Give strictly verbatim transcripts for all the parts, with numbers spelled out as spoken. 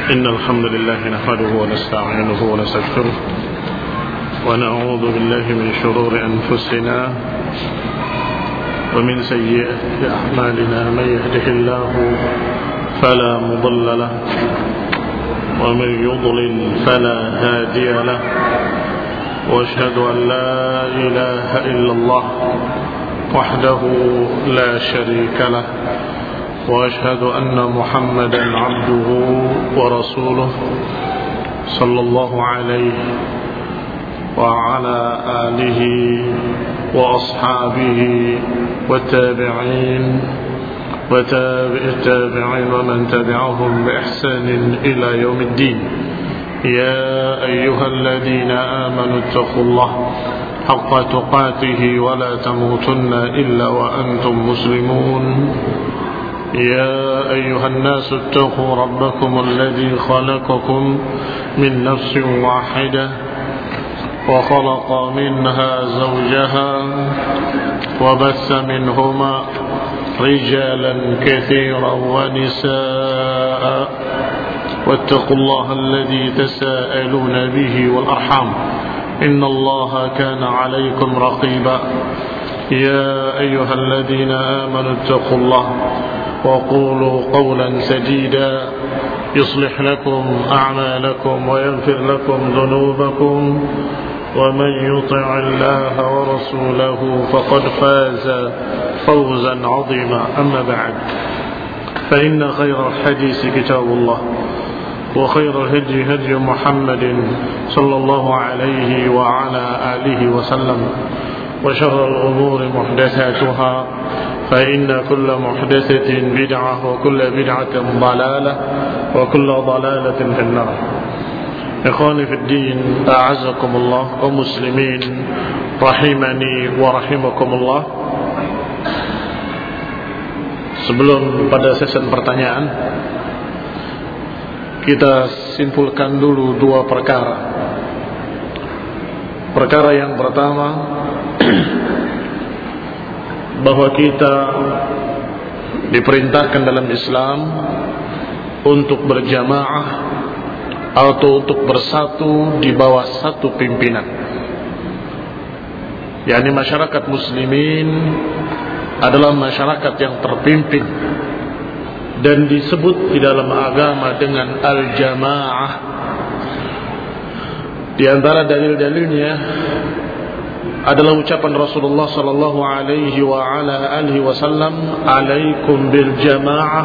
إن الحمد لله نحمده ونستعينه ونستغفره ونعوذ بالله من شرور أنفسنا ومن سيئات أعمالنا من يهده الله فلا مضل له ومن يضلل فلا هادي له وأشهد أن لا إله إلا الله وحده لا شريك له وأشهد أن محمدا عبده ورسوله صلى الله عليه وعلى آله وأصحابه والتابعين وتابع التابعين ومن تبعهم بإحسان إلى يوم الدين. يا أيها الذين آمنوا اتقوا الله حق تقاته ولا تموتن إلا وأنتم مسلمون. يا أيها الناس اتقوا ربكم الذي خلقكم من نفس واحدة وخلق منها زوجها وبث منهما رجالا كثيرا ونساء واتقوا الله الذي تساءلون به والأرحام إن الله كان عليكم رقيبا. يا أيها الذين آمنوا اتقوا الله وقولوا قولا سديدا يصلح لكم أعمالكم ويغفر لكم ذنوبكم ومن يطع الله ورسوله فقد فاز فوزا عظيما. أما بعد فإن خير الحديث كتاب الله وخير الهدي هدي محمد صلى الله عليه وعلى آله وسلم وشر الأمور محدثاتها فإن كل محدثة بدعة وكل بدعة ضلالة وكل ضلالة في النار. إخواني في الدين أعزكم الله ومسلمين rahimani wa rahimakumullah. Sebelum pada sesi pertanyaan, kita simpulkan dulu dua perkara. Perkara yang pertama, bahwa kita diperintahkan dalam Islam untuk berjamaah atau untuk bersatu di bawah satu pimpinan, yakni masyarakat muslimin adalah masyarakat yang terpimpin dan disebut di dalam agama dengan al-jamaah. Di antara dalil-dalilnya adalah ucapan Rasulullah sallallahu alaihi wa ala alihi wasallam, "Alaikum bil jamaah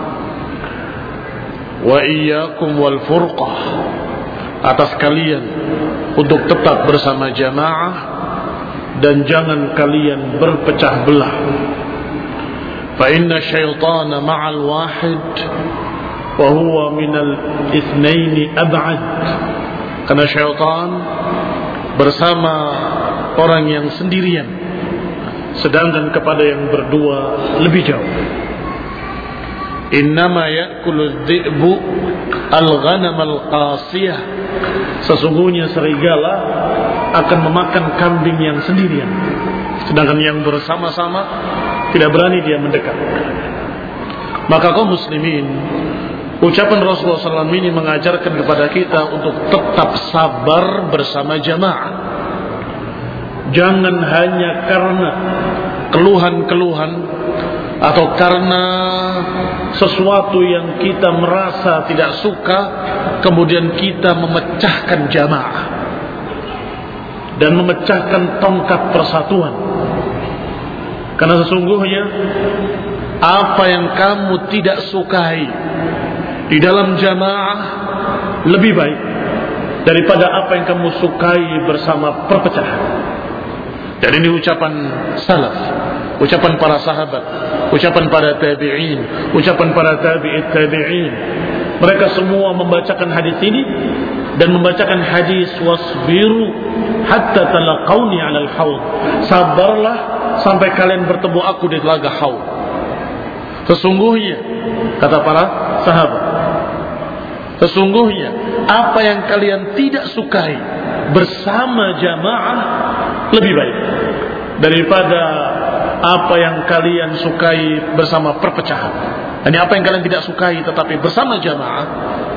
wa iyyakum wal furqah." Atas kalian untuk tetap bersama jamaah dan jangan kalian berpecah belah. Fa inna syaitana ma'al wahid wa huwa minal itsnaini ab'ad. Karena syaitan bersama orang yang sendirian, sedangkan kepada yang berdua lebih jauh. Innama ya'kulu dhi'bu al-ghanam al-qasiyah. Sesungguhnya serigala akan memakan kambing yang sendirian, sedangkan yang bersama-sama tidak berani dia mendekat. Maka kaum muslimin, ucapan Rasulullah sallallahu alaihi wasallam ini mengajarkan kepada kita untuk tetap sabar bersama jamaah. Jangan hanya karena keluhan-keluhan atau karena sesuatu yang kita merasa tidak suka, kemudian kita memecahkan jamaah dan memecahkan tongkat persatuan. Karena sesungguhnya apa yang kamu tidak sukai di dalam jamaah lebih baik daripada apa yang kamu sukai bersama perpecahan. Dan ini ucapan salaf, ucapan para sahabat, ucapan para tabi'in, ucapan para tabi'it tabi'in. Mereka semua membacakan hadis ini dan membacakan hadis wasbiru hatta talaqauni 'alal haud. Sabarlah sampai kalian bertemu aku di telaga haud. Sesungguhnya, kata para sahabat, sesungguhnya apa yang kalian tidak sukai bersama jamaah lebih baik daripada apa yang kalian sukai bersama perpecahan. Ini apa yang kalian tidak sukai tetapi bersama jamaah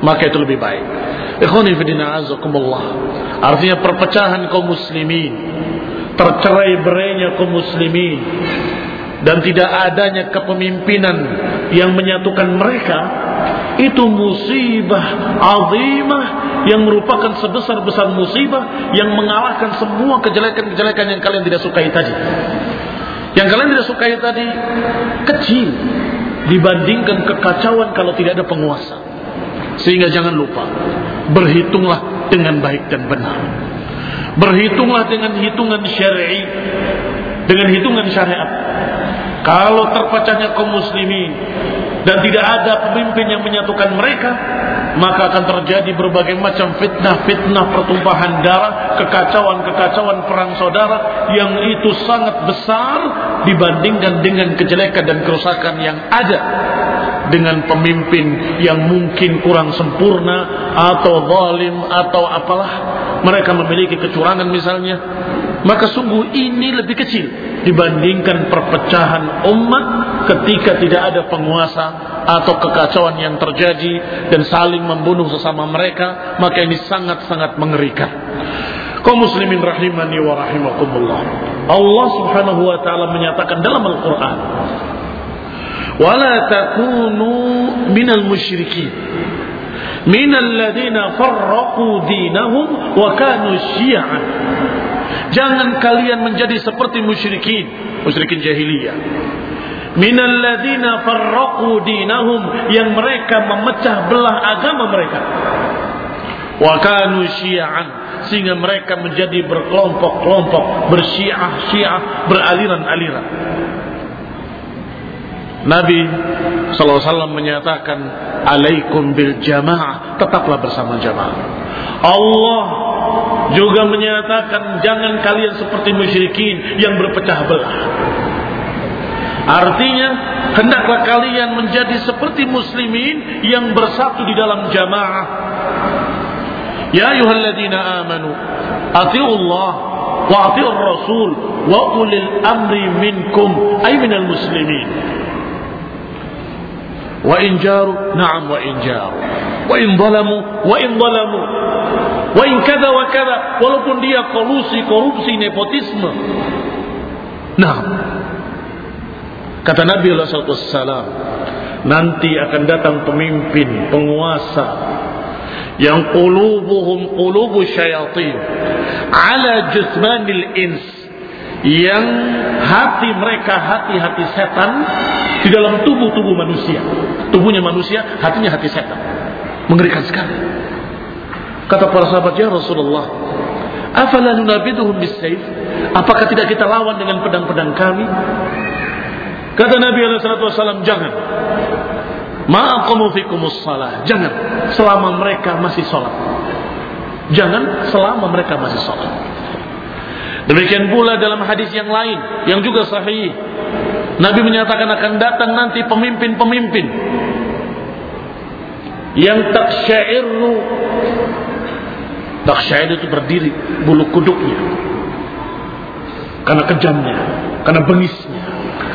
maka itu lebih baik. Ikhwani fillah azakumullah. Artinya perpecahan kaum muslimin, tercerai-berainya kaum muslimin, dan tidak adanya kepemimpinan yang menyatukan mereka, itu musibah azimah yang merupakan sebesar-besar musibah yang mengalahkan semua kejelekan-kejelekan yang kalian tidak sukai tadi. Yang kalian tidak sukai tadi kecil dibandingkan kekacauan kalau tidak ada penguasa. Sehingga jangan lupa, berhitunglah dengan baik dan benar. Berhitunglah dengan hitungan syar'i, dengan hitungan syariat. Kalau terpecahnya kaum muslimin dan tidak ada pemimpin yang menyatukan mereka, maka akan terjadi berbagai macam fitnah-fitnah, pertumpahan darah, kekacauan-kekacauan perang saudara yang itu sangat besar dibandingkan dengan kejelekan dan kerusakan yang ada dengan pemimpin yang mungkin kurang sempurna atau zalim atau apalah, mereka memiliki kecurangan misalnya. Maka sungguh ini lebih kecil dibandingkan perpecahan umat ketika tidak ada penguasa atau kekacauan yang terjadi dan saling membunuh sesama mereka. Maka ini sangat-sangat mengerikan. Kaum muslimin rahimani wa rahimakumullah, Allah subhanahu wa ta'ala menyatakan dalam Al-Quran, wala takunu minal musyrikin minal ladina farraqu dinahum wa kanu syi'an. Jangan kalian menjadi seperti musyrikin, musyrikin jahiliyah. Minal ladina farraqu dinahum, yang mereka memecah belah agama mereka. Wa kanu syi'an, sehingga mereka menjadi berkelompok-kelompok, bersyiah-syiah, beraliran-aliran. Nabi sallallahu alaihi wasallam menyatakan, alaikum bil jamaah, tetaplah bersama jamaah. Allah juga menyatakan, jangan kalian seperti musyrikin yang berpecah belah. Artinya, hendaklah kalian menjadi seperti muslimin yang bersatu di dalam jamaah. Ya ayyuhalladzina amanu, atiiullah wa atiiur rasul wa ulil amri minkum, ay minal muslimin. Wa in jaru, na'am wa in jaru, wa in zalamu, wa in zalamu, wa in kada wa kada, walaupun dia kolusi, korupsi, nepotisme. Nah, kata Nabi sallallahu alaihi wasallam, nanti akan datang pemimpin, penguasa yang qulubuhum qulubu syayatin ala jusmanil ins, yang hati mereka hati-hati setan di dalam tubuh-tubuh manusia. Tubuhnya manusia, hatinya hati setan. Mengerikan sekali. Kata para sahabat, ya Rasulullah, afala nunabiduhum bisayf? Apakah tidak kita lawan dengan pedang-pedang kami? Kata Nabi alaihi wasallam, jangan. Ma aqamu fikumus shalah, jangan selama mereka masih salat. Jangan selama mereka masih salat. Demikian pula dalam hadis yang lain yang juga sahih, Nabi menyatakan akan datang nanti pemimpin-pemimpin yang taksyairu, taksyair itu berdiri bulu kuduknya karena kejamnya, karena bengisnya.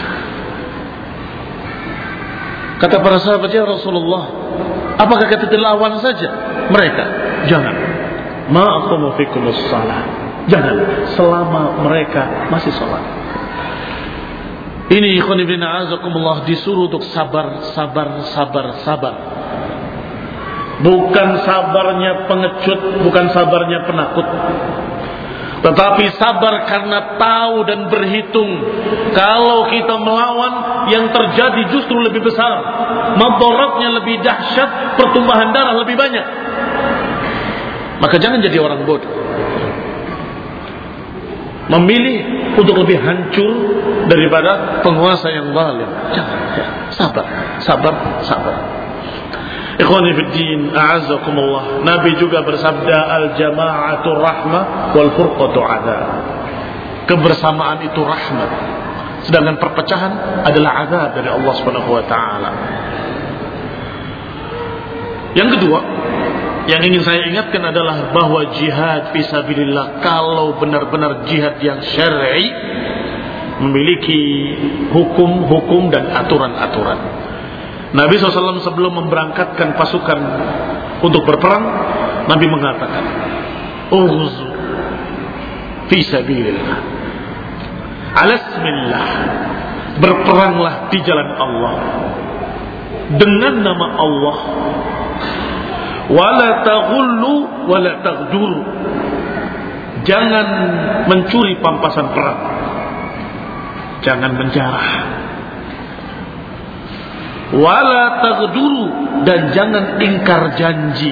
Kata para sahabat, ya Rasulullah, apakah kita lawan saja mereka? Jangan. Ma aqamu fikumus shalah, jangan selama mereka masih salat. Ini ikhwan ibn a'azakumullah disuruh untuk sabar, sabar, sabar, sabar. Bukan sabarnya pengecut, bukan sabarnya penakut, tetapi sabar karena tahu dan berhitung kalau kita melawan yang terjadi justru lebih besar, madaratnya lebih dahsyat, pertumbuhan darah lebih banyak. Maka jangan jadi orang bodoh, memilih untuk lebih hancur daripada penguasa yang zalim. Jangan, ya. Sabar, sabar, sabar. Ikhwani fiddin, a'azzakumullah. Nabi juga bersabda, al-jama'atu rahmah wal furqatu 'adzab. Kebersamaan itu rahmat, sedangkan perpecahan adalah azab dari Allah Subhanahu wa taala. Yang kedua yang ingin saya ingatkan adalah bahwa jihad fisabilillah, kalau benar-benar jihad yang syar'i, memiliki hukum-hukum dan aturan-aturan. Nabi shallallahu alaihi wasallam sebelum memberangkatkan pasukan untuk berperang, Nabi mengatakan, "Ughzu fi sabilillah, alasmillah, berperanglah di jalan Allah dengan nama Allah, wala taghullu wala taghduru, jangan mencuri pampasan perang, jangan menjarah, wala taghduru, dan jangan ingkar janji,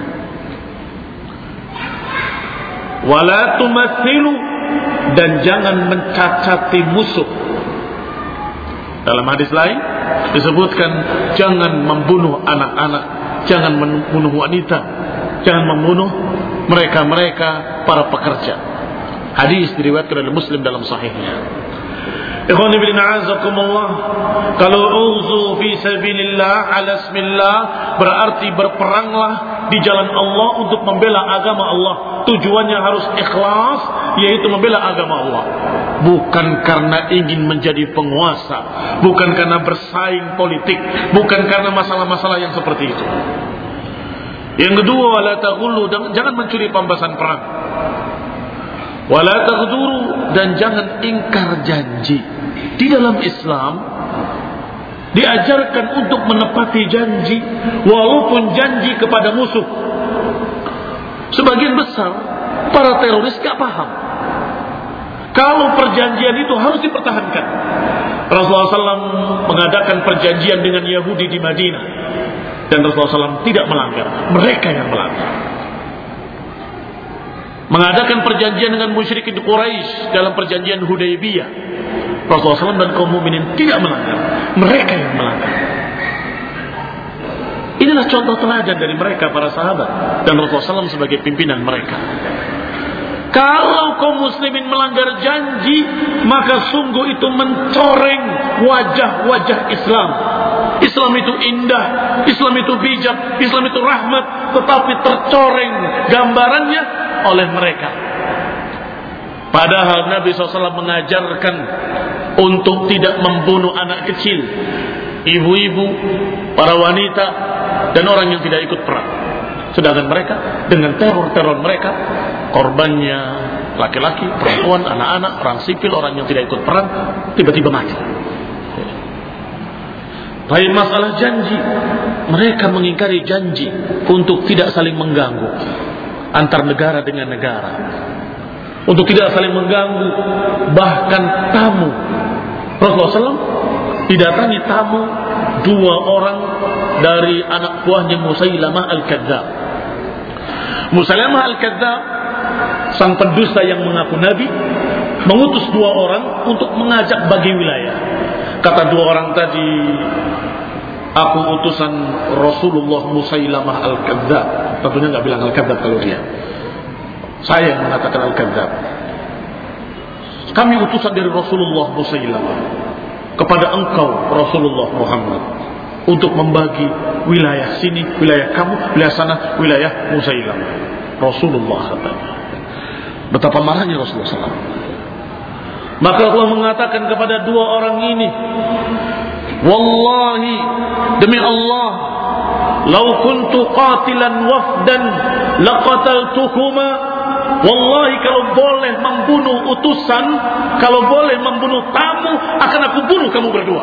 wala tumathilu, dan jangan mencacati musuh." Dalam hadis lain disebutkan jangan membunuh anak-anak, jangan membunuh wanita, jangan membunuh mereka-mereka para pekerja. Hadis diriwayatkan oleh Muslim dalam sahihnya. Ikhwan ibn a'azakumullah, kalau ughzu fi sabilillah ala ismillah berarti berperanglah di jalan Allah untuk membela agama Allah. Tujuannya harus ikhlas, yaitu membela agama Allah. Bukan karena ingin menjadi penguasa, bukan karena bersaing politik, bukan karena masalah-masalah yang seperti itu. Yang kedua, wala taghullu, jangan mencuri pampasan perang. Wala taghduru, dan jangan ingkar janji. Di dalam Islam diajarkan untuk menepati janji, walaupun janji kepada musuh. Sebagian besar para teroris gak paham kalau perjanjian itu harus dipertahankan. Rasulullah shallallahu alaihi wasallam mengadakan perjanjian dengan Yahudi di Madinah, dan Rasulullah shallallahu alaihi wasallam tidak melanggar, mereka yang melanggar. Mengadakan perjanjian dengan musyrikin di Quraisy dalam perjanjian Hudaybiyah, Rasulullah shallallahu alaihi wasallam dan kaum mukminin tidak melanggar, mereka yang melanggar. Inilah contoh teladan dari mereka para sahabat dan Rasulullah shallallahu alaihi wasallam sebagai pimpinan mereka. Kalau kaum muslimin melanggar janji, maka sungguh itu mencoreng wajah-wajah Islam. Islam itu indah, Islam itu bijak, Islam itu rahmat, tetapi tercoreng gambarannya oleh mereka. Padahal Nabi shallallahu alaihi wasallam mengajarkan untuk tidak membunuh anak kecil, ibu-ibu, para wanita, dan orang yang tidak ikut perang. Sedangkan mereka dengan teror-teror mereka, korbannya laki-laki, perempuan, anak-anak, orang sipil, orang yang tidak ikut perang, tiba-tiba mati. Tapi masalah janji, mereka mengingkari janji untuk tidak saling mengganggu antar negara dengan negara, untuk tidak saling mengganggu bahkan tamu. Rasulullah shallallahu alaihi wasallam didatangi tamu dua orang dari anak buahnya Musailamah al-Kadzdzab. Musailamah al-Kadzdzab, sang pendusta yang mengaku nabi, mengutus dua orang untuk mengajak bagi wilayah. Kata dua orang tadi, aku utusan Rasulullah Musailamah al-Kadzdzab. Tentunya nggak bilang al-Kadzdzab kalau dia. Saya yang mengatakan al-Kadzdzab. Kami utusan dari Rasulullah Musailamah kepada engkau Rasulullah Muhammad untuk membagi wilayah sini, wilayah kamu, wilayah sana, wilayah Musailamah. Rasulullah katanya. Betapa marahnya Rasulullah shallallahu alaihi wasallam. Maka Allah mengatakan kepada dua orang ini, wallahi, demi Allah, lau kuntu qatilan wafdan laqataltukuma. Wallahi, kalau boleh membunuh utusan, kalau boleh membunuh tamu, akan aku bunuh kamu berdua.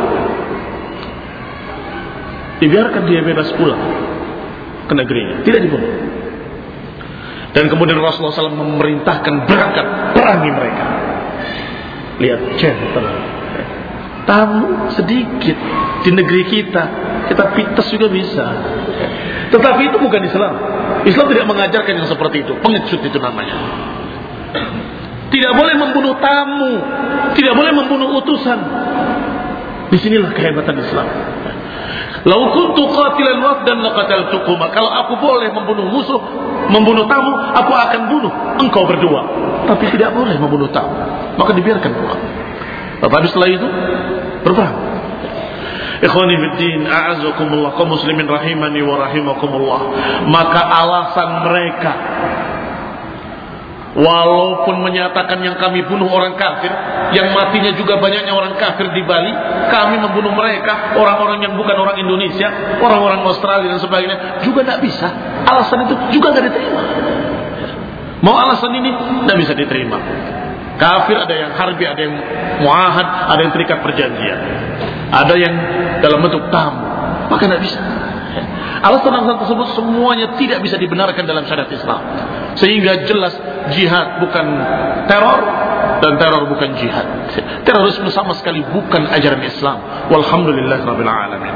Dibiarkan dia bebas pulang ke negerinya, tidak dibunuh. Dan kemudian Rasulullah shallallahu alaihi wasallam memerintahkan berangkat perangi mereka. Lihat, gentle. Tamu sedikit di negeri kita, kita pites juga bisa. Tetapi itu bukan Islam. Islam tidak mengajarkan yang seperti itu. Pengecut itu namanya. Tidak boleh membunuh tamu, tidak boleh membunuh utusan. Disinilah kehebatan Islam. Lau kuntu qatilan wafdan laqataltukuma. Kalau aku boleh membunuh musuh, membunuh tamu, aku akan bunuh engkau berdua. Tapi tidak boleh membunuh tamu, maka dibiarkan pulang. Tapi setelah itu berperang. Ikhwani fiddin, a'azakumullah, kaum muslimin rahimani wa rahimakumullah. Maka alasan mereka Walaupun menyatakan yang kami bunuh orang kafir, yang matinya juga banyaknya orang kafir di Bali, kami membunuh mereka, orang-orang yang bukan orang Indonesia, orang-orang Australia dan sebagainya, juga tidak bisa. Alasan itu juga tidak diterima. Mau alasan ini tidak bisa diterima. Kafir ada yang harbi, ada yang muahad, ada yang terikat perjanjian, ada yang dalam bentuk tamu, maka tidak bisa. Alasan-alasan tersebut semuanya tidak bisa dibenarkan dalam syariat Islam. Sehingga jelas jihad bukan teror dan teror bukan jihad. Terorisme sama sekali bukan ajaran Islam. Walhamdulillahirabbil alamin.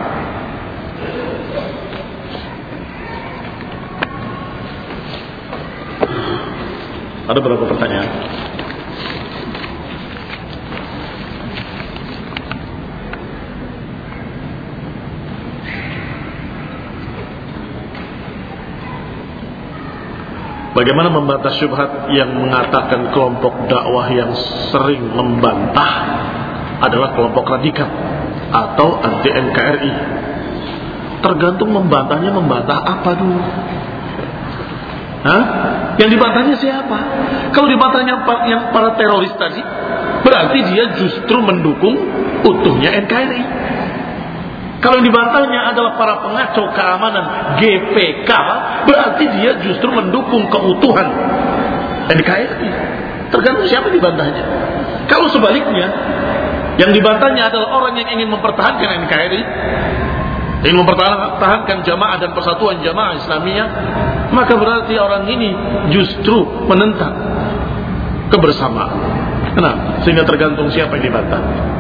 Ada berapa pertanyaan? Bagaimana membantah syubhat yang mengatakan kelompok dakwah yang sering membantah adalah kelompok radikal atau anti N K R I? Tergantung membantahnya membantah apa dulu. Hah? Yang dibantahnya siapa? Kalau dibantahnya yang para teroris tadi, berarti dia justru mendukung utuhnya N K R I. Kalau yang dibantahnya adalah para pengacau keamanan G P K, berarti dia justru mendukung keutuhan N K R I. Tergantung siapa dibantahnya. Kalau sebaliknya, yang dibantahnya adalah orang yang ingin mempertahankan N K R I, ingin mempertahankan jamaah dan persatuan jamaah Islamiyah, maka berarti orang ini justru menentang kebersamaan. Kenapa? Sehingga tergantung siapa yang dibantah.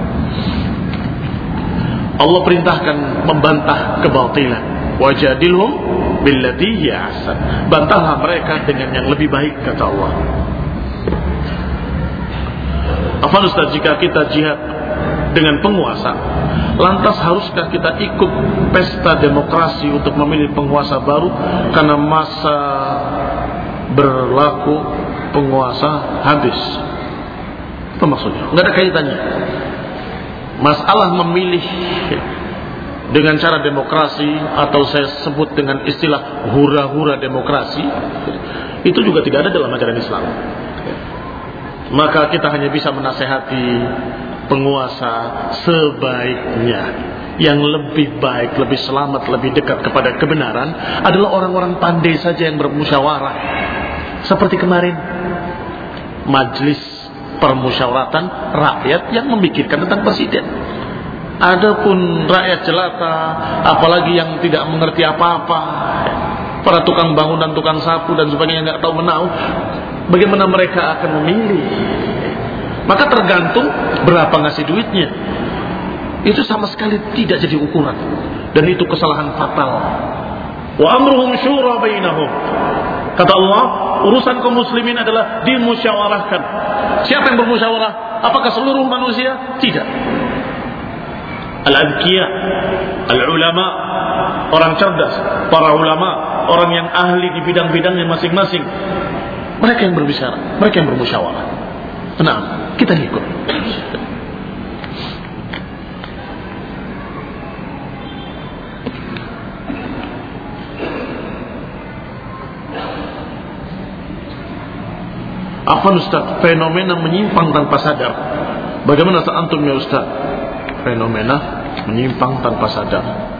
Allah perintahkan membantah kebatilan. Wajadilhum billati hiya ahsan. Bantahlah mereka dengan yang lebih baik, kata Allah. Apa Ustaz, jika kita jihad dengan penguasa, lantas haruskah kita ikut pesta demokrasi untuk memilih penguasa baru karena masa berlaku penguasa habis? Apa maksudnya? Enggak ada kaitannya. Masalah memilih dengan cara demokrasi, atau saya sebut dengan istilah hura-hura demokrasi, itu juga tidak ada dalam ajaran Islam. Maka kita hanya bisa menasehati penguasa sebaiknya. Yang lebih baik, lebih selamat, lebih dekat kepada kebenaran adalah orang-orang pandai saja yang bermusyawarah. Seperti kemarin Majelis Permusyawaratan Rakyat yang memikirkan tentang presiden. Adapun rakyat jelata, apalagi yang tidak mengerti apa-apa, para tukang bangunan, tukang sapu dan sebagainya, nggak tahu menahu, bagaimana mereka akan memilih? Maka tergantung berapa ngasih duitnya. Itu sama sekali tidak jadi ukuran, dan itu kesalahan fatal. Wa amruhum syura bainahum. Kata Allah, urusan kaum muslimin adalah dimusyawarahkan. Siapa yang bermusyawarah? Apakah seluruh manusia? Tidak. Al-adkiya, al-ulama, orang cerdas, para ulama, orang yang ahli di bidang-bidangnya masing-masing, mereka yang berbicara, mereka yang bermusyawarah. Nah, kita ikut. Apa Ustaz, fenomena menyimpang tanpa sadar? Bagaimana antum ya Ustaz? Fenomena menyimpang tanpa sadar.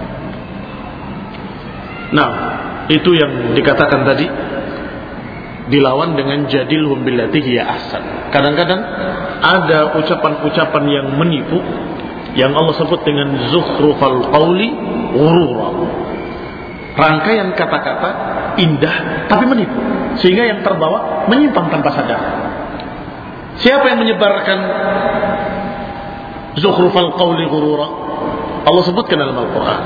Nah, itu yang dikatakan tadi, dilawan dengan jadilhum billati hiya ahsan. Kadang-kadang ada ucapan-ucapan yang menipu, yang Allah sebut dengan zukhrufal qawli ghurura. Rangkaian kata-kata indah tapi menipu, sehingga yang terbawa menyimpang tanpa sadar. Siapa yang menyebarkan zukhrufal qawli ghurura? Allah sebutkan dalam Al-Quran,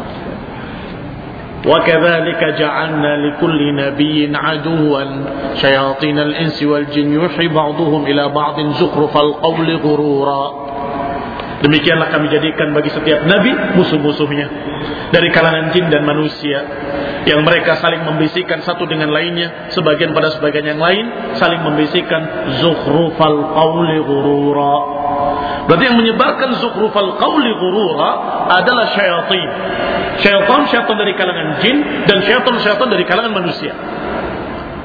wa kadzalika ja'alna likulli nabiyyin aduwwan syayatinal insi wal jin yuhi ba'dhum ila ba'din zukhrufal qawli ghurura. Demikianlah kami jadikan bagi setiap nabi musuh-musuhnya dari kalangan jin dan manusia, yang mereka saling membisikkan satu dengan lainnya, sebagian pada sebagian yang lain, saling membisikkan zukhrufal qawli ghurura. Berarti yang menyebarkan zukhrufal qawli ghurura adalah syaitan. Syaitan, syaitan dari kalangan jin, dan syaitan, syaitan dari kalangan manusia.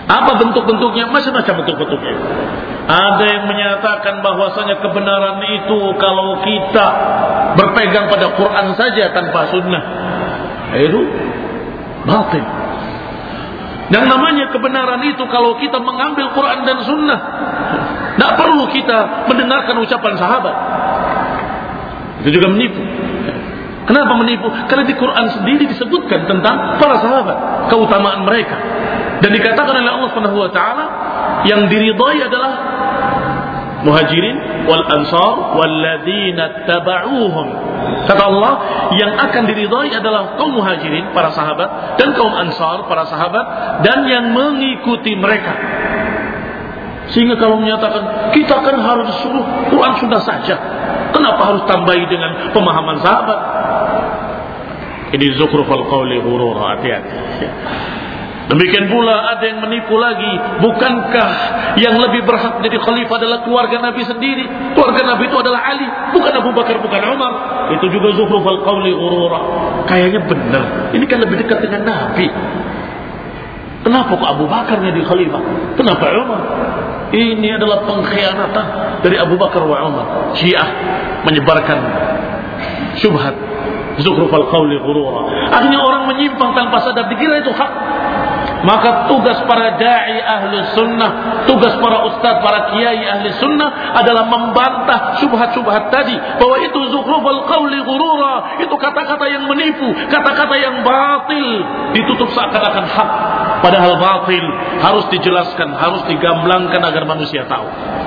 Apa bentuk-bentuknya? Macam-macam bentuk-bentuknya. Ada yang menyatakan bahwasanya kebenaran itu kalau kita berpegang pada Quran saja tanpa sunnah, itu batil. Yang namanya kebenaran itu kalau kita mengambil Quran dan sunnah, tidak perlu kita mendengarkan ucapan sahabat. Itu juga menipu. Kenapa menipu? Karena di Quran sendiri disebutkan tentang para sahabat, keutamaan mereka. Dan dikatakan oleh Allah Subhanahu wa taala yang diridhai adalah muhajirin wal ansar walladzina tabauhum. Kata Allah, yang akan diridhai adalah kaum muhajirin, para sahabat, dan kaum ansar, para sahabat, dan yang mengikuti mereka. Sehingga kalau menyatakan kita kan harus suruh Quran sudah saja, kenapa harus tambahi dengan pemahaman sahabat? Ini zukhrufal qawli ghurura, hati-hati. Demikian pula ada yang menipu lagi. Bukankah yang lebih berhak jadi khalifah adalah keluarga Nabi sendiri? Keluarga Nabi itu adalah Ali, bukan Abu Bakar, bukan Umar. Itu juga zukhrufal qawli ghurura. Kayaknya benar. Ini kan lebih dekat dengan Nabi. Kenapa kok Abu Bakar jadi khalifah? Kenapa Umar? Ini adalah pengkhianatan dari Abu Bakar wa Umar. Syiah menyebarkan syubhat, zukhrufal qawli ghurura. Akhirnya orang menyimpang tanpa sadar, dikira itu hak. Maka tugas para da'i ahli sunnah, tugas para ustaz, para kiai ahli sunnah adalah membantah syubhat-syubhat tadi, bahwa itu zukhrufal qawli ghurura, itu kata-kata yang menipu, kata-kata yang batil, ditutup seakan-akan hak, padahal batil. Harus dijelaskan, harus digamblangkan agar manusia tahu.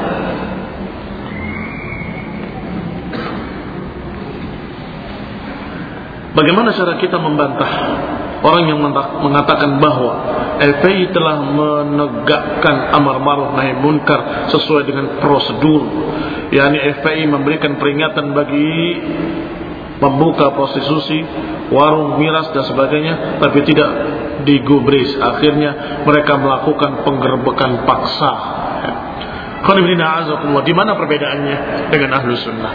Bagaimana cara kita membantah orang yang mengatakan bahwa F P I telah menegakkan amar ma'ruf nahi munkar sesuai dengan prosedur, yakni F P I memberikan peringatan bagi membuka prostitusi, warung miras dan sebagainya, tapi tidak digubris. Akhirnya mereka melakukan penggerbekan paksa. Di mana perbedaannya dengan Ahlus Sunnah?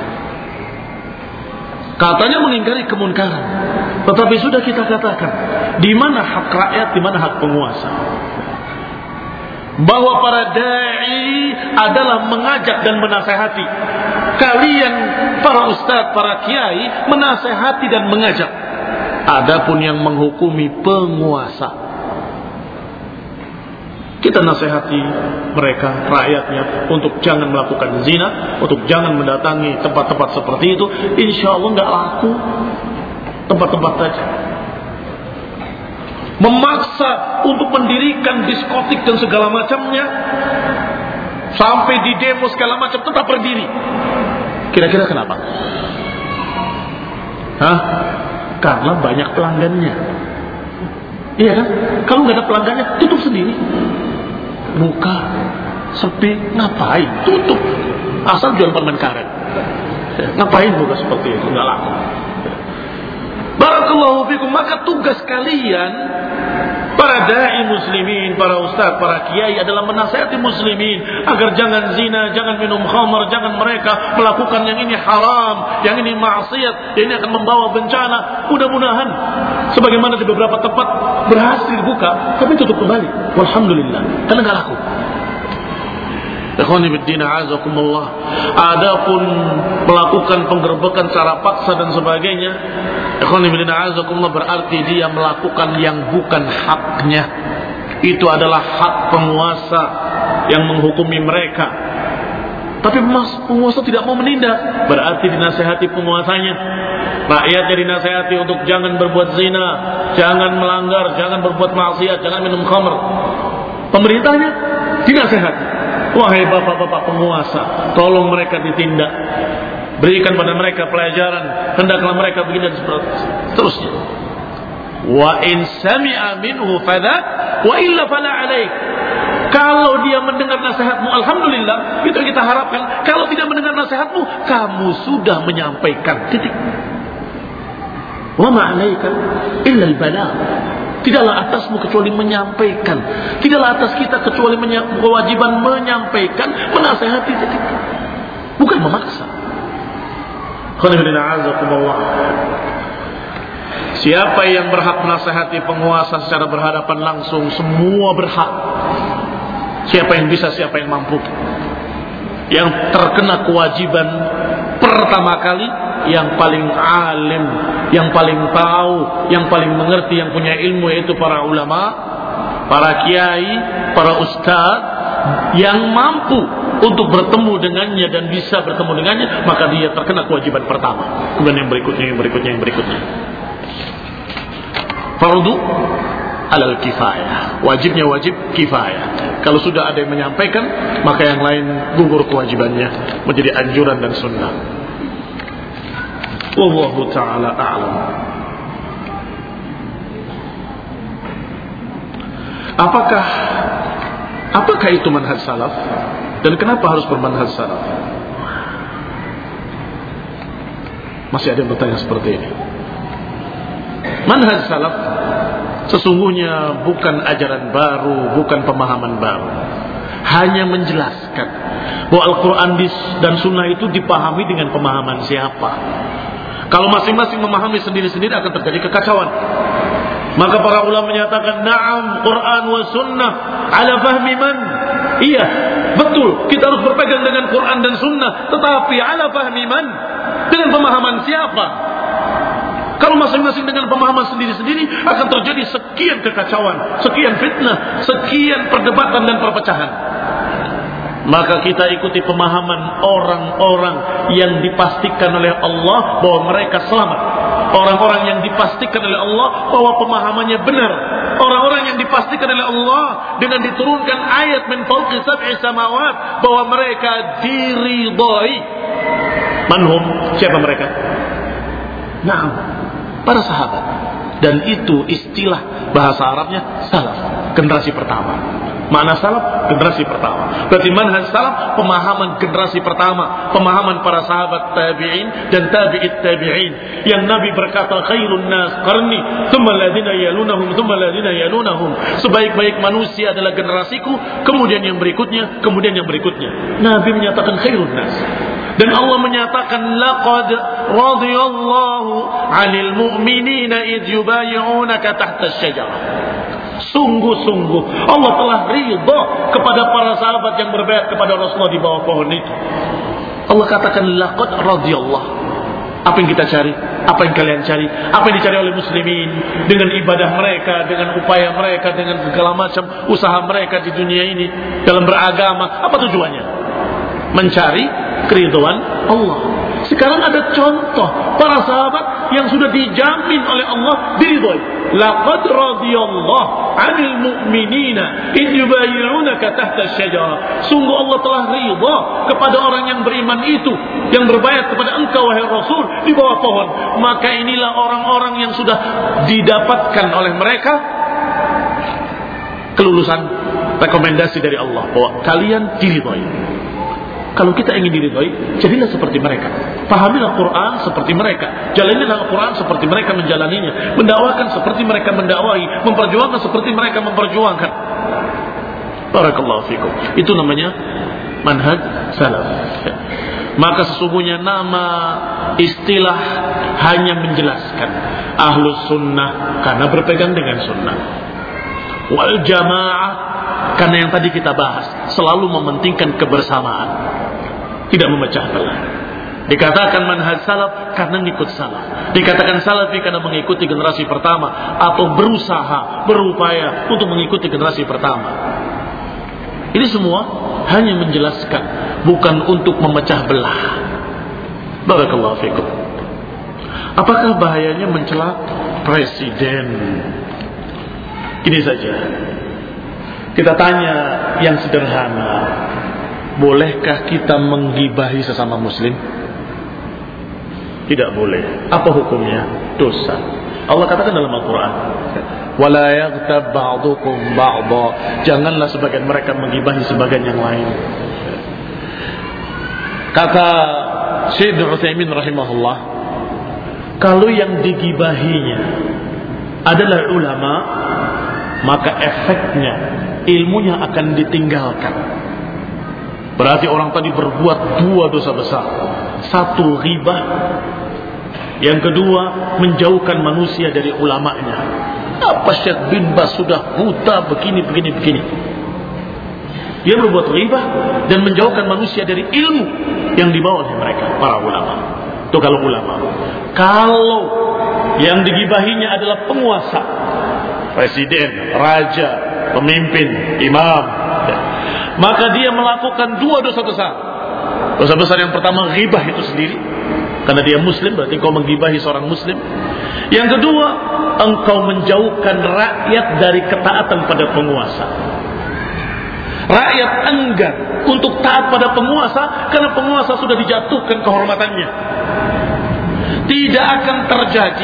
Katanya mengingkari kemunkaran, tetapi sudah kita katakan di mana hak rakyat, di mana hak penguasa. Bahwa para dai adalah mengajak dan menasehati. Kalian para ustaz, para kiai menasehati dan mengajak. Adapun yang menghukumi penguasa, kita nasihati mereka, rakyatnya, untuk jangan melakukan zina, untuk jangan mendatangi tempat-tempat seperti itu. Insya Allah nggak laku tempat-tempat tadi. Memaksa untuk mendirikan diskotik dan segala macamnya, sampai di demo segala macam tetap berdiri. Kira-kira kenapa? Hah? Karena banyak pelanggannya. Iya kan? Kalau nggak ada pelanggannya, tutup sendiri. Buka, sepi, ngapain? Tutup. Asal jual permen karet. Ngapain buka seperti itu? Nggak laku. Barakallahu fikum. Maka tugas kalian, para da'i muslimin, para ustaz, para kiai, adalah menasihati muslimin agar jangan zina, jangan minum khamar, jangan mereka melakukan yang ini haram, yang ini maksiat, yang ini akan membawa bencana. Mudah-mudahan sebagaimana di beberapa tempat berhasil buka, tapi tutup kembali. Walhamdulillah, karena nggak laku. Ikhwani biddin a'azakumullah. Adapun melakukan penggerbekan secara paksa dan sebagainya, ikhwani biddin a'azakumullah, berarti dia melakukan yang bukan haknya. Itu adalah hak penguasa yang menghukumi mereka. Tapi mas penguasa tidak mau menindak, berarti dinasihati penguasanya. Rakyatnya dinasihati untuk jangan berbuat zina, jangan melanggar, jangan berbuat maksiat, jangan minum khamr. Pemerintahnya dinasihati, wahai bapak-bapak penguasa, tolong mereka ditindak, berikan pada mereka pelajaran, hendaklah mereka begini dan seterusnya. Wa in sami'a minhu fadha wa illa fala alaik. Kalau dia mendengar nasihatmu, alhamdulillah, itu yang kita harapkan. Kalau tidak mendengar nasihatmu, kamu sudah menyampaikan, titik. Wa ma alaika illa al-balagh. Tidaklah atasmu kecuali menyampaikan. Tidaklah atas kita kecuali menya- kewajiban menyampaikan, menasihati, titik. Bukan memaksa. Siapa yang berhak menasihati penguasa secara berhadapan langsung? Semua berhak. Siapa yang bisa, siapa yang mampu. Yang terkena kewajiban pertama kali yang paling alim, yang paling tahu, yang paling mengerti, yang punya ilmu, yaitu para ulama, para kiai, para ustadz yang mampu untuk bertemu dengannya dan bisa bertemu dengannya, maka dia terkena kewajiban pertama. Kemudian yang berikutnya, yang berikutnya, yang berikutnya. Fardu alal kifayah, wajibnya wajib kifayah. Kalau sudah ada yang menyampaikan, maka yang lain gugur kewajibannya, menjadi anjuran dan sunnah. Wallahu ta'ala a'lam. Apakah apakah itu manhaj salaf? Dan kenapa harus bermanhaj salaf? Masih ada yang bertanya seperti ini. Manhaj salaf sesungguhnya bukan ajaran baru, bukan pemahaman baru. Hanya menjelaskan bahwa Al-Quran dan Sunnah itu dipahami dengan pemahaman siapa. Kalau masing-masing memahami sendiri-sendiri akan terjadi kekacauan. Maka para ulama menyatakan, na'am Quran wa Sunnah ala fahmi man. Iya, betul, kita harus berpegang dengan Quran dan Sunnah, tetapi ala fahmi man, dengan pemahaman siapa? Kalau masing-masing dengan pemahaman sendiri-sendiri, akan terjadi sekian kekacauan, sekian fitnah, sekian perdebatan dan perpecahan. Maka kita ikuti pemahaman orang-orang yang dipastikan oleh Allah bahwa mereka selamat. Orang-orang yang dipastikan oleh Allah bahwa pemahamannya benar. Orang-orang yang dipastikan oleh Allah dengan diturunkan ayat min fawqi sab'i samawat bahwa mereka diridhai. Manhum? Siapa mereka? Naam, para sahabat. Dan itu istilah bahasa Arabnya salaf, generasi pertama. Makna salaf, generasi pertama. Berarti manhaj salaf, pemahaman generasi pertama, pemahaman para sahabat tabi'in dan tabi'it tabi'in. Yang Nabi berkata, khairun nas qarni, thumma alladhina yalunahum, thumma alladhina yalunahum. Sebaik-baik manusia adalah generasiku, kemudian yang berikutnya, kemudian yang berikutnya. Nabi menyatakan khairun nas. Dan Allah menyatakan, laqad radiyallahu 'anil mu'minina idh yubayyi'unaka tahta asy-syajarah. Sungguh-sungguh Allah telah ridha kepada para sahabat yang berbaiat kepada Rasulullah di bawah pohon itu. Allah katakan laqad radhiyallahu. Apa yang kita cari? Apa yang kalian cari? Apa yang dicari oleh muslimin dengan ibadah mereka, dengan upaya mereka, dengan segala macam usaha mereka di dunia ini dalam beragama? Apa tujuannya? Mencari keridhaan Allah. Sekarang ada contoh para sahabat yang sudah dijamin oleh Allah diridhai. Laqad radiyallahu 'anil mu'minina idh yubayyi'unaka tahta asy-syajarah. Sungguh Allah telah ridha kepada orang yang beriman itu, yang berbaiat kepada engkau wahai Rasul di bawah pohon. Maka inilah orang-orang yang sudah didapatkan oleh mereka kelulusan, rekomendasi dari Allah bahwa kalian diridhai. Kalau kita ingin diridhai, jadilah seperti mereka. Pahamilah Quran seperti mereka. Jalanilah Quran seperti mereka menjalaninya. Mendakwakan seperti mereka mendakwahi. Memperjuangkan seperti mereka memperjuangkan. Barakallahu fikum. Itu namanya manhaj salaf. Maka sesungguhnya nama istilah hanya menjelaskan ahlus sunnah karena berpegang dengan sunnah. Wal jamaah karena yang tadi kita bahas selalu mementingkan kebersamaan, tidak memecah belah. Dikatakan manhaj salaf karena ngikut salaf. Dikatakan salafi karena mengikuti generasi pertama atau berusaha, berupaya untuk mengikuti generasi pertama. Ini semua hanya menjelaskan, bukan untuk memecah belah. Barakallahu fikum. Apakah bahayanya mencela presiden? Ini saja. Kita tanya yang sederhana, bolehkah kita menggibahi sesama muslim? Tidak boleh. Apa hukumnya? Dosa. Allah katakan dalam Al-Quran, wala yaghtab ba'dukum ba'dha. Janganlah sebagian mereka menggibahi sebagian yang lain. Kata Syekh Utsaimin rahimahullah, kalau yang digibahinya adalah ulama, maka efeknya ilmunya akan ditinggalkan. Berarti orang tadi berbuat dua dosa besar. Satu, ghibah. Yang kedua, menjauhkan manusia dari ulamanya. Apa Syekh bin Bas sudah buta begini, begini, begini. Dia berbuat ghibah dan menjauhkan manusia dari ilmu yang dibawa oleh mereka, para ulama. Itu kalau ulama. Kalau yang digibahinya adalah penguasa, presiden, raja, pemimpin, imam, ya, maka dia melakukan dua dosa besar. Dosa besar yang pertama, ghibah itu sendiri, karena dia muslim, berarti engkau menggibahi seorang muslim. Yang kedua, engkau menjauhkan rakyat dari ketaatan pada penguasa. Rakyat enggan untuk taat pada penguasa karena penguasa sudah dijatuhkan kehormatannya. Tidak akan terjadi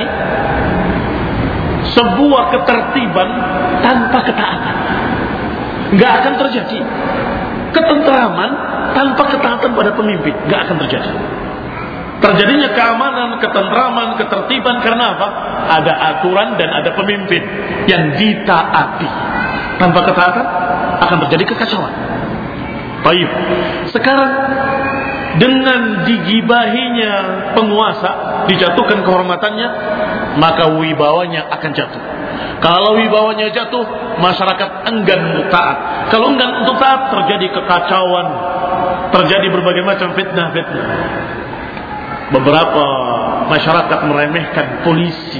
sebuah ketertiban tanpa ketaatan. Enggak akan terjadi ketentraman tanpa ketaatan pada pemimpin. Enggak akan terjadi. Terjadinya keamanan, ketentraman, ketertiban karena apa? Ada aturan dan ada pemimpin yang ditaati. Tanpa ketaatan akan terjadi kekacauan. Baik. Sekarang dengan digibahinya penguasa, dijatuhkan kehormatannya, maka wibawanya akan jatuh. Kalau wibawanya jatuh, masyarakat enggan untuk taat. Kalau enggan untuk taat, terjadi kekacauan, terjadi berbagai macam fitnah-fitnah. Beberapa masyarakat meremehkan polisi,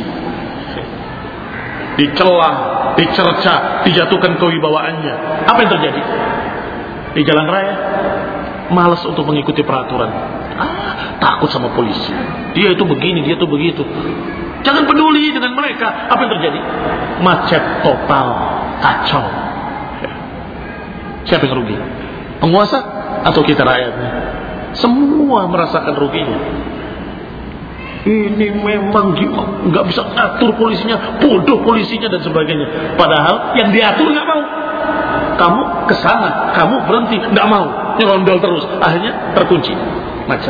dicela, dicerca, dijatuhkan kewibawaannya. Apa yang terjadi? Di jalan raya malas untuk mengikuti peraturan. Ah, takut sama polisi. Dia itu begini, dia itu begitu. Jangan peduli dengan mereka. Apa yang terjadi? Macet total, kacau. Siapa yang rugi? Penguasa atau kita rakyatnya? Semua merasakan ruginya. Ini memang nggak bisa ngatur polisinya, bodoh polisinya dan sebagainya. Padahal yang diatur nggak mau. Kamu kesana, kamu berhenti, nggak mau, nyerondol terus, akhirnya terkunci, macet.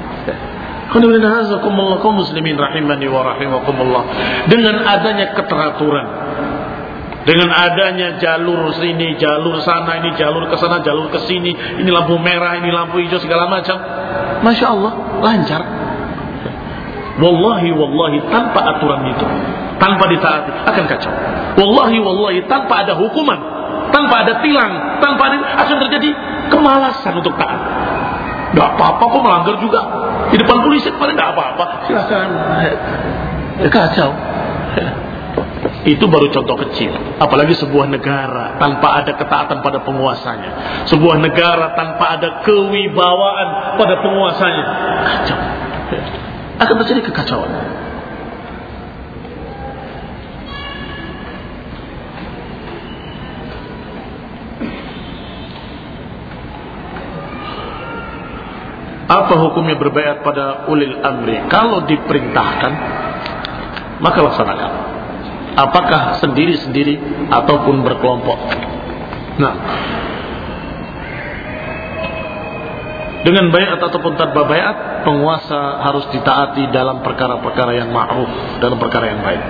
Kaum muslimin rahimani wa rahimakumullah. Dengan adanya keteraturan, dengan adanya jalur sini, jalur sana, ini jalur ke sana, jalur ke sini, ini lampu merah, ini lampu hijau, segala macam, masya Allah lancar. Wallahi wallahi tanpa aturan itu, tanpa ditaati akan kacau. Wallahi wallahi tanpa ada hukuman, tanpa ada tilang, tanpa ada, akan terjadi kemalasan untuk taat. Tidak apa-apa kok melanggar juga di depan polisi, paling tidak apa-apa, silakan. Ya, kacau. Itu baru contoh kecil. Apalagi sebuah negara tanpa ada ketaatan pada penguasanya, sebuah negara tanpa ada kewibawaan pada penguasanya, kacau. Akan terjadi kekacauan. Apa hukumnya berbaiat pada ulil amri? Kalau diperintahkan, maka laksanakan. Apakah sendiri-sendiri ataupun berkelompok? Nah, dengan baiat ataupun tanpa baiat, penguasa harus ditaati dalam perkara-perkara yang ma'ruf, dalam perkara yang baik.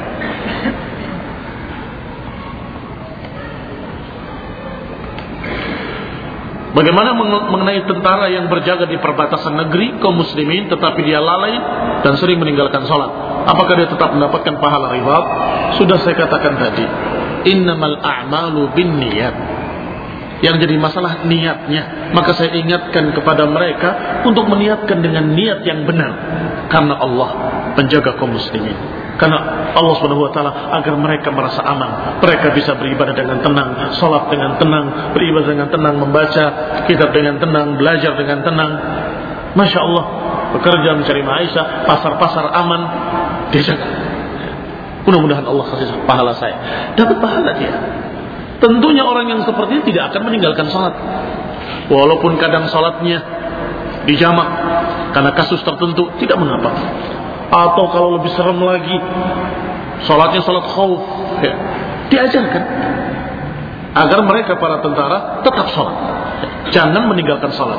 Bagaimana mengenai tentara yang berjaga di perbatasan negeri kaum muslimin tetapi dia lalai dan sering meninggalkan sholat? Apakah dia tetap mendapatkan pahala ribat? Sudah saya katakan tadi, innamal a'malu binniyat. Yang jadi masalah niatnya. Maka saya ingatkan kepada mereka untuk meniatkan dengan niat yang benar, karena Allah penjaga kaum muslimin, karena Allah subhanahu wa taala agar mereka merasa aman, mereka bisa beribadah dengan tenang, sholat dengan tenang, beribadah dengan tenang, membaca kitab dengan tenang, belajar dengan tenang. Masya Allah, bekerja mencari maisha, pasar-pasar aman, dia jaga. Mudah-mudahan Allah kasih pahala saya, dapat pahala dia. Tentunya orang yang seperti ini tidak akan meninggalkan sholat, walaupun kadang sholatnya dijamak karena kasus tertentu, tidak mengapa. Atau kalau lebih serem lagi, sholatnya sholat khauf, ya, diajarkan agar mereka para tentara tetap sholat, jangan meninggalkan sholat.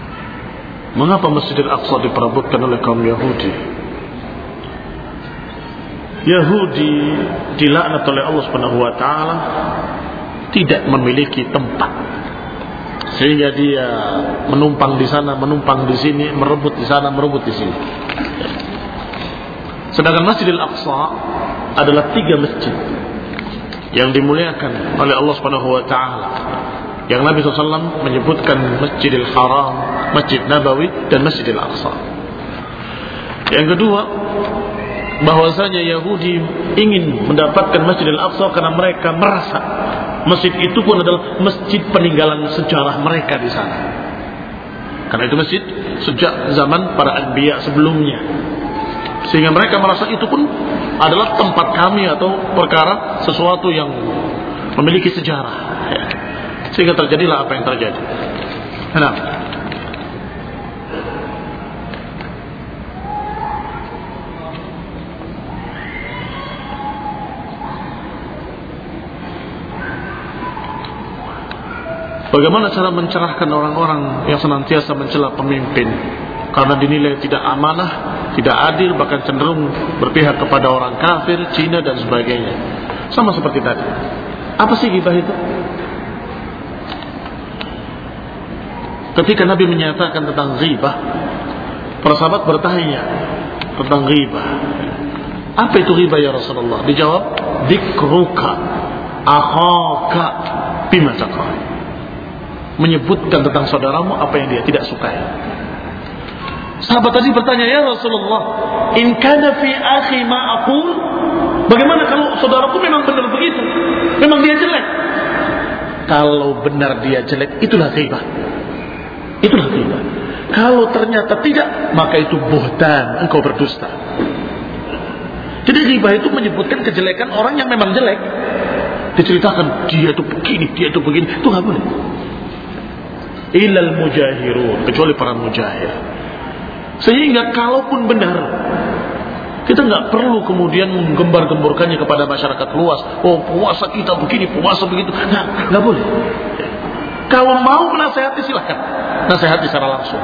Mengapa Masjidil Aqsa diperebutkan oleh kaum Yahudi? Yahudi dilaknat oleh Allah Subhanahu wa taala tidak memiliki tempat, sehingga dia menumpang di sana, menumpang di sini, merebut di sana, merebut di sini. Sedangkan Masjidil Aqsa adalah tiga masjid yang dimuliakan oleh Allah Subhanahu wa taala, yang Nabi shallallahu alaihi wasallam menyebutkan Masjidil Haram, Masjid Nabawi, dan Masjidil Aqsa. Yang kedua, bahwasanya Yahudi ingin mendapatkan Masjidil Aqsa karena mereka merasa masjid itu pun adalah masjid peninggalan sejarah mereka di sana. Karena itu masjid sejak zaman para anbiya sebelumnya, sehingga mereka merasa itu pun adalah tempat kami atau perkara sesuatu yang memiliki sejarah, ya. Sehingga terjadilah apa yang terjadi. Nah, bagaimana cara mencerahkan orang-orang yang senantiasa mencela pemimpin karena dinilai tidak amanah, tidak adil, bahkan cenderung berpihak kepada orang kafir, Cina dan sebagainya? Sama seperti tadi. Apa sih ghibah itu? Ketika Nabi menyatakan tentang ghibah, para sahabat bertanya tentang ghibah. Apa itu ghibah ya Rasulullah? Dijawab, dzikruka akhaka bima takrah. Menyebutkan tentang saudaramu apa yang dia tidak sukai. Sahabat tadi bertanya, ya Rasulullah, in kana fi akhi ma aqul, bagaimana kalau saudaraku memang benar begitu, memang dia jelek? Kalau benar dia jelek, itulah ghibah. Itulah ghibah. Kalau ternyata tidak, maka itu buhtan, engkau berdusta. Jadi ghibah itu menyebutkan kejelekan orang yang memang jelek. Diceritakan dia itu begini, dia itu begini, itu nggak boleh. Illal mujahirun, kecuali para mujahir. Sehingga kalaupun benar, kita nggak perlu kemudian menggembar-gemborkannya kepada masyarakat luas. Oh, puasa kita begini, puasa begitu. Nah, nggak boleh. Kalau mau menasihati silahkan, nasihati secara langsung.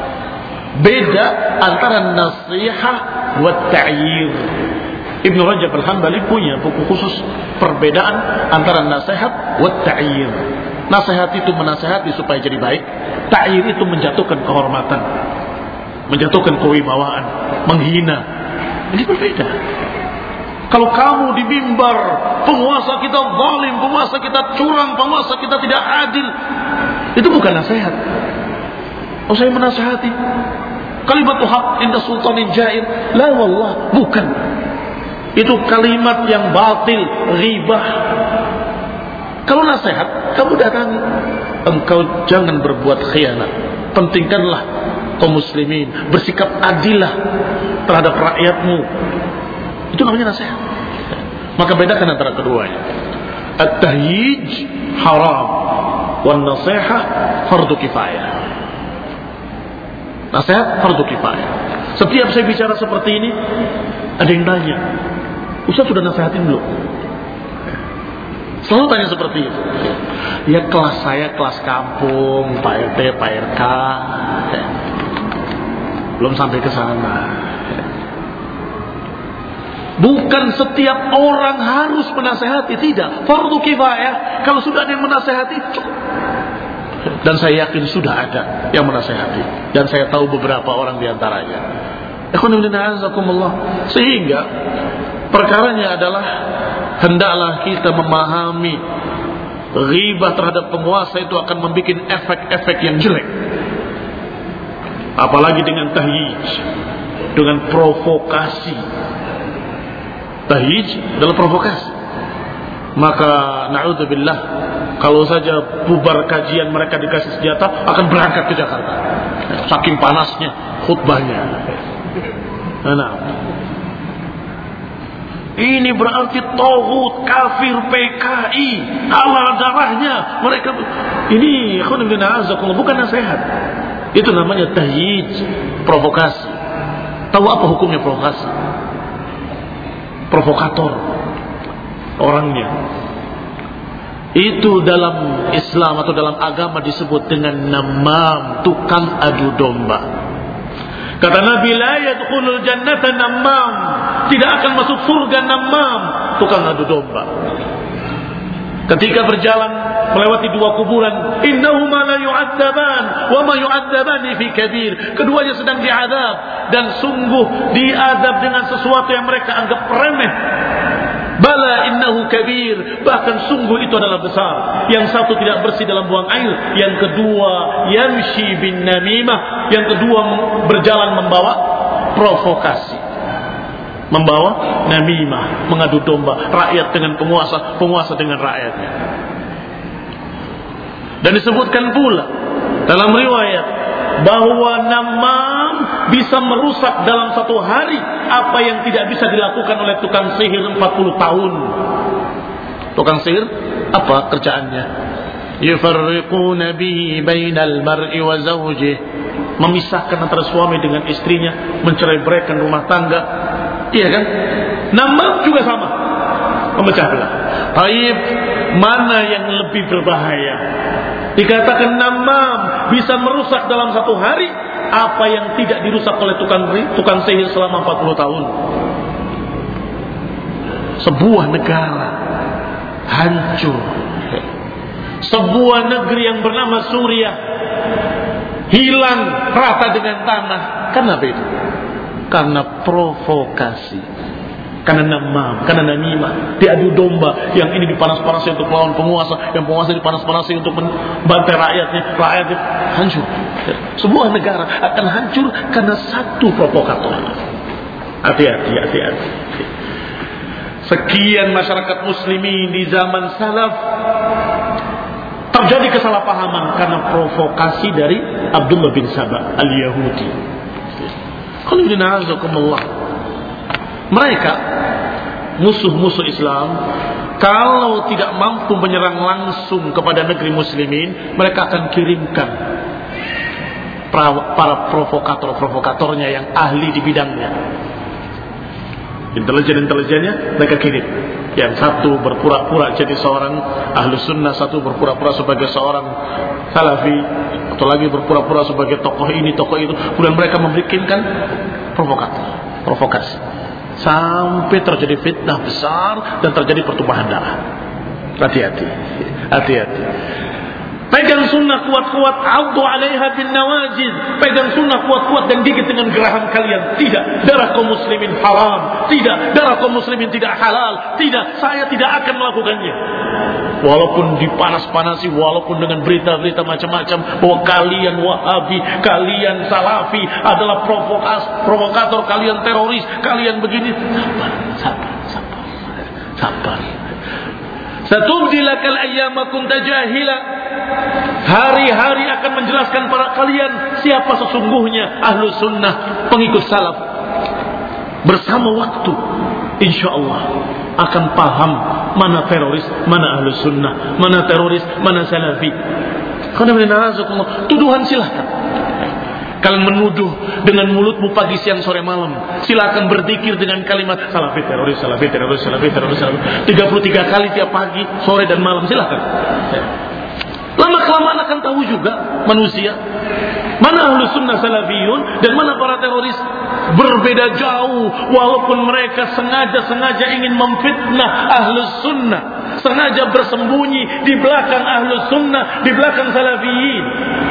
Beda antara nasihat wa ta'yir. Ibnu Rajab Al-Hambali punya buku khusus perbedaan antara nasihat wa ta'yir. Nasihat itu menasihati supaya jadi baik, ta'yir itu menjatuhkan kehormatan, menjatuhkan kewibawaan, menghina. Ini berbeda. Kalau kamu di mimbar, penguasa kita zalim, penguasa kita curang, penguasa kita tidak adil, itu bukan nasihat. Oh, saya menasihati kalimat haq inda sultanin jair. La wallah, bukan. Itu kalimat yang batil, ghibah. Kalau nasihat, kamu datangi, engkau jangan berbuat khianat, pentingkanlah kaum muslimin, bersikap adillah terhadap rakyatmu. Itu namanya nasihat. Maka bedakan antara keduanya. At-tahyij haram, wan nasihah fardu kifayah. Nasihat fardu kifayah. Setiap saya bicara seperti ini, ada yang tanya, Ustaz sudah nasihatin belum? Selalu tanya seperti itu. Ya kelas saya kelas kampung, Pak R T, Pak R K, belum sampai ke sana. Bukan setiap orang harus menasehati, tidak. Fardu kifayah. Kalau sudah ada yang menasehati, cukup. Dan saya yakin sudah ada yang menasehati. Dan saya tahu beberapa orang diantaranya. Sehingga perkaranya adalah hendaklah kita memahami ghibah terhadap penguasa itu akan membuat efek-efek yang jelek. Apalagi dengan tahyij, dengan provokasi. Tahyij adalah provokasi. Maka na'udzubillah, kalau saja bubar kajian mereka dikasih senjata, akan berangkat ke Jakarta. Saking panasnya khutbahnya. Nah, ini berarti tauhid, kafir, P K I, halal darahnya mereka. Ini bukan nasihat. Itu namanya tahyij, provokasi. Tahu apa hukumnya provokasi? Provokator orangnya itu dalam Islam atau dalam agama disebut dengan namam, tukang adu domba. Kata Nabi, la yadkhulul jannata namam, tidak akan masuk surga namam, tukang adu domba. Ketika berjalan melewati dua kuburan, innahuma la yu'adzaban wa ma yu'adzabani fi kabir. Keduanya sedang diazab dan sungguh diazab dengan sesuatu yang mereka anggap remeh. Bala innahu kabir, bahkan sungguh itu adalah besar. Yang satu tidak bersih dalam buang air, yang kedua yamshi bin namimah, yang kedua berjalan membawa provokasi, membawa namimah, mengadu domba, rakyat dengan penguasa, penguasa dengan rakyatnya. Dan disebutkan pula dalam riwayat bahwa namam bisa merusak dalam satu hari apa yang tidak bisa dilakukan oleh tukang sihir empat puluh tahun. Tukang sihir apa kerjaannya? Yufarriquna bihi bainal mar'i wa zawjihi, memisahkan antara suami dengan istrinya, mencerai-beraikan rumah tangga. Iya kan? Namam juga sama, memecah belah. Baik, mana yang lebih berbahaya? Dikatakan namam bisa merusak dalam satu hari apa yang tidak dirusak oleh tukang tukang sihir selama empat puluh tahun. Sebuah negara hancur. Sebuah negeri yang bernama Suriah hilang rata dengan tanah. Kenapa itu? Karena provokasi. Karena namam, karena namimah, diadu domba, yang ini dipanas-panasi untuk melawan penguasa, yang penguasa dipanas-panasi untuk membantai rakyatnya, rakyat hancur. Sebuah negara akan hancur karena satu provokator. Hati-hati, hati-hati. Sekian masyarakat muslimin di zaman salaf terjadi kesalahpahaman karena provokasi dari Abdullah bin Sabah al-Yahudi. Mereka musuh-musuh Islam, kalau tidak mampu menyerang langsung kepada negeri muslimin, mereka akan kirimkan para provokator-provokatornya yang ahli di bidangnya. Intelijen-intelijennya mereka kirim. Yang satu berpura-pura jadi seorang ahlu sunnah, satu berpura-pura sebagai seorang salafi, atau lagi berpura-pura sebagai tokoh ini, tokoh itu. Kemudian mereka membikinkan provokator, provokasi, sampai terjadi fitnah besar dan terjadi pertumpahan darah. Hati-hati, hati-hati. Pegang sunnah kuat-kuat, addu alaiha bin nawajid. Pegang sunnah kuat-kuat dan gigit dengan geraham kalian. Tidak, darah kaum muslimin haram. Tidak, darah kaum muslimin tidak halal. Tidak, saya tidak akan melakukannya. Walaupun dipanas-panasi, walaupun dengan berita-berita macam-macam bahwa kalian Wahabi, kalian Salafi adalah provokator, kalian teroris, kalian begini. Sabar, sabar, sabar, sabar. Satubdi lakal ayyama kunta jahila. Hari-hari akan menjelaskan pada kalian siapa sesungguhnya ahlu sunnah, pengikut salaf. Bersama waktu, insya Allah akan paham mana teroris, mana ahlu sunnah, mana teroris, mana salafi. Tuduhan silahkan. Kalian menuduh dengan mulutmu pagi, siang, sore, malam. Silakan berzikir dengan kalimat salafi teroris, salafi teroris, salafi teroris, salafi. tiga puluh tiga kali tiap pagi, sore dan malam. Silakan. Lama-kelamaan akan tahu juga manusia mana ahlu sunnah salafiyun dan mana para teroris. Berbeda jauh, walaupun mereka sengaja-sengaja ingin memfitnah ahlu sunnah, sengaja bersembunyi di belakang ahlu sunnah, di belakang salafiyin.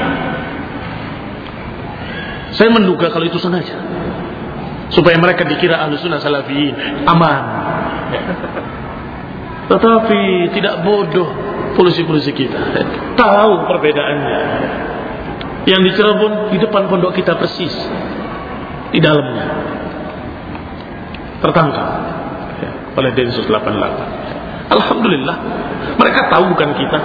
Saya menduga kalau itu sengaja, supaya mereka dikira ahlu sunnah salafiyin, aman. Tetapi tidak bodoh polisi-polisi kita, tahu perbedaannya. Yang di Cirebon di depan pondok kita persis, di dalamnya tertangkap oleh Densus delapan puluh delapan. Alhamdulillah, mereka tahu bukan kita.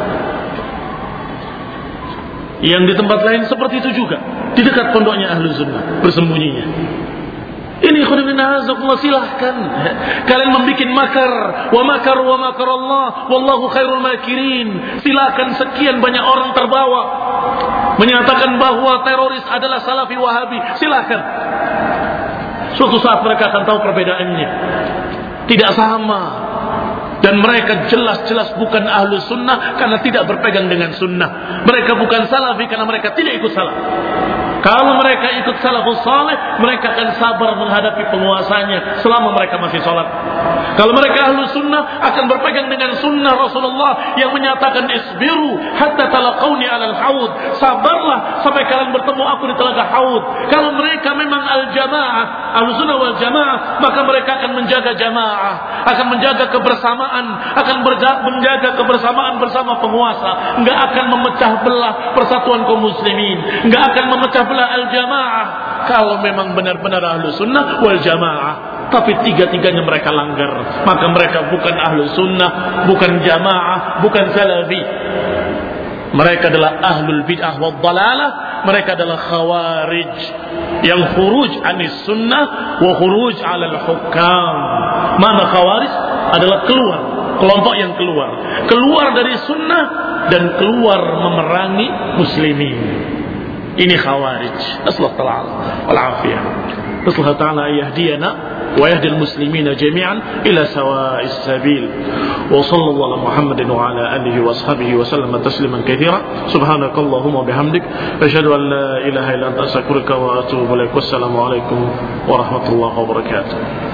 Yang di tempat lain seperti itu juga, di dekat pondoknya ahlu sunnah bersembunyinya. Ini khudibina azakullah, silahkan kalian membuat makar, wa makar wa makar Allah, wallahu khairul makirin. Silahkan, sekian banyak orang terbawa menyatakan bahwa teroris adalah salafi wahabi. Silahkan, suatu saat mereka akan tahu perbedaannya. Tidak sama. Dan mereka jelas-jelas bukan ahlu sunnah karena tidak berpegang dengan sunnah. Mereka bukan salafi karena mereka tidak ikut salaf. Kalau mereka ikut salafus saleh, mereka akan sabar menghadapi penguasanya selama mereka masih sholat. Kalau mereka ahlu sunnah, akan berpegang dengan sunnah Rasulullah yang menyatakan isbiru hatta talaqawni alal haud. Sabarlah sampai kalian bertemu aku di telaga haud. Kalau mereka memang al-jamaah, ahlu sunnah wal jamaah, maka mereka akan menjaga jamaah, akan menjaga kebersamaan, akan menjaga kebersamaan bersama penguasa. Enggak akan memecah belah persatuan kaum muslimin, enggak akan memecah belah al-jamaah. Kalau memang benar-benar ahlu sunnah wal jamaah, tapi tiga-tiganya mereka langgar, maka mereka bukan ahlu sunnah, bukan jamaah, bukan salafi. Mereka adalah ahlul bid'ah wal dalalah. Mereka adalah khawarij yang khuruj anis sunnah wa khuruj alal hukam. Mana khawarij? Adalah keluar, kelompok yang keluar keluar dari sunnah dan keluar memerangi muslimin. Ini khawarij. Nasallahu ta'ala wal afiyah. Nasallahu ta'ala yahdiyana wa yahdil muslimina jami'an ila sawa'is sabil. Wa sallallahu ala Muhammadin wa ala alihi wa ashabihi wa sallama tasliman katsira. Subhanakallahumma bihamdik asyhadu an la ilaha illa anta astaghfiruka wa atubu ilaik. Wassalamu alaikum warahmatullahi wabarakatuh.